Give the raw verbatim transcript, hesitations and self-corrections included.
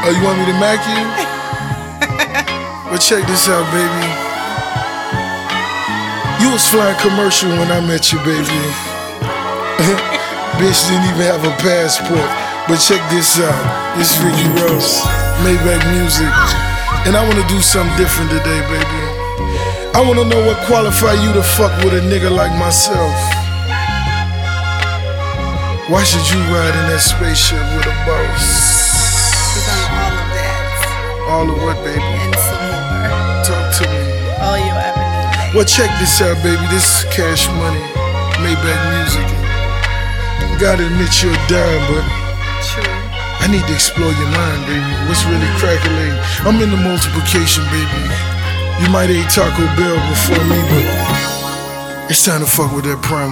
Oh, you want me to Mac you? Well, check this out, baby. You was flying commercial when I met you, baby. Bitch didn't even have a passport. But check this out. This Ricky Ross, Maybach Music. And I wanna do something different today, baby. I wanna know what qualify you to fuck with a nigga like myself. Why should you ride in that spaceship with a boss? Cause I'm all of that. All of what, baby? And some more. Talk to me. All you ever need, baby. Well, check this out, baby. This is Cash Money, Maybach Music. Gotta admit you're a dime, but True. I need to explore your mind, baby. What's really crackling? I'm in the multiplication, baby. You might ate Taco Bell before me, but it's time to fuck with that prime.